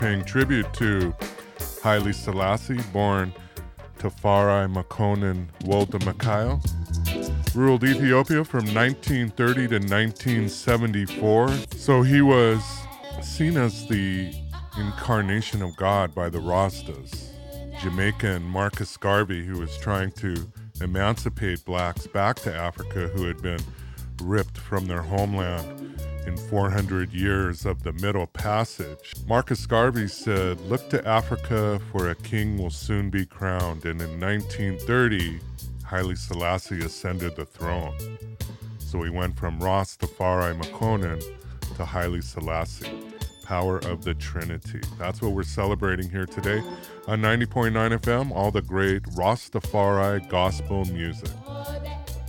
paying tribute to Haile Selassie, born Tafari Makonnen Wolde Mikhail. Ruled Ethiopia from 1930 to 1974. So he was seen as the incarnation of God by the Rastas. Jamaican Marcus Garvey, who was trying to emancipate blacks back to Africa who had been ripped from their homeland in 400 years of the Middle Passage. Marcus Garvey said, "Look to Africa, for a king will soon be crowned." And in 1930, Haile Selassie ascended the throne. So he went from Rastafari Makonnen to Haile Selassie, power of the Trinity. That's what we're celebrating here today on 90.9 FM, all the great Rastafari gospel music.